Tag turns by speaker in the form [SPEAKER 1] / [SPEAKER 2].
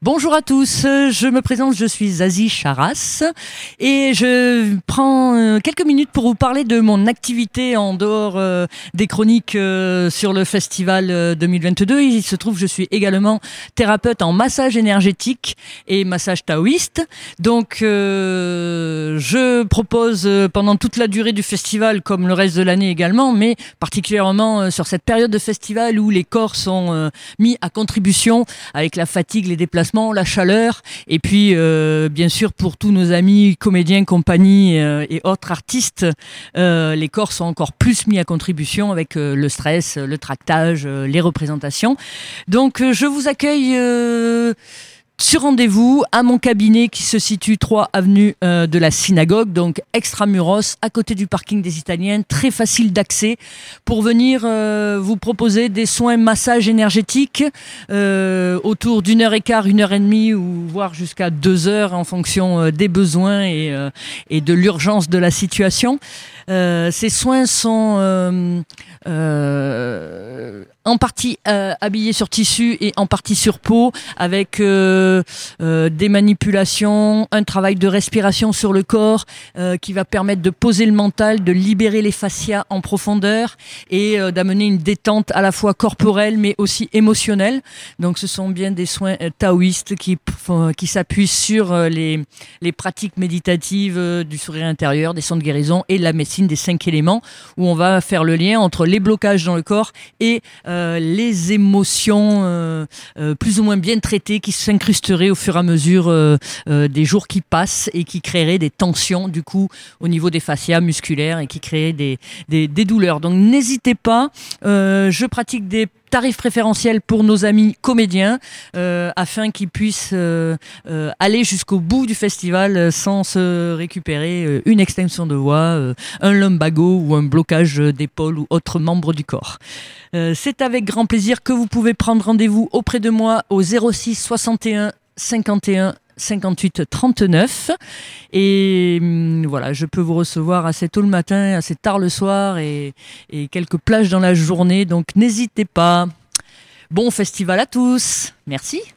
[SPEAKER 1] Bonjour à tous, je me présente, je suis Zazie Charras et je prends quelques minutes pour vous parler de mon activité en dehors des chroniques sur le festival 2022. Il se trouve que je suis également thérapeute en massage énergétique et massage taoïste. Donc je propose pendant toute la durée du festival, comme le reste de l'année également, mais particulièrement sur cette période de festival où les corps sont mis à contribution avec la fatigue, les déplacements, la chaleur, et puis bien sûr pour tous nos amis comédiens, compagnies et autres artistes, les corps sont encore plus mis à contribution avec le stress, le tractage, les représentations. Donc je vous accueille sur rendez-vous à mon cabinet qui se situe 3 avenue de la Synagogue, donc extramuros, à côté du parking des Italiens, très facile d'accès pour venir vous proposer des soins massage énergétiques autour d'1h15, 1h30 ou voire jusqu'à 2 heures en fonction des besoins et de l'urgence de la situation. Ces soins sont en partie habillés sur tissu et en partie sur peau avec des manipulations, un travail de respiration sur le corps qui va permettre de poser le mental, de libérer les fascias en profondeur et d'amener une détente à la fois corporelle mais aussi émotionnelle. Donc ce sont bien des soins taoïstes qui s'appuient sur les pratiques méditatives du sourire intérieur, des sons de guérison et la médecine des 5 éléments, où on va faire le lien entre les blocages dans le corps et les émotions plus ou moins bien traitées qui s'incrusteraient au fur et à mesure des jours qui passent et qui créeraient des tensions du coup au niveau des fascias musculaires et qui créeraient des douleurs. Donc n'hésitez pas, je pratique des tarifs préférentiels pour nos amis comédiens afin qu'ils puissent aller jusqu'au bout du festival sans se récupérer une extension de voix, un lumbago ou un blocage d'épaule ou autre membre du corps. C'est avec grand plaisir que vous pouvez prendre rendez-vous auprès de moi au 06 61 51 58 39 et voilà, je peux vous recevoir assez tôt le matin, assez tard le soir et quelques plages dans la journée, donc n'hésitez pas. Bon festival à tous, merci.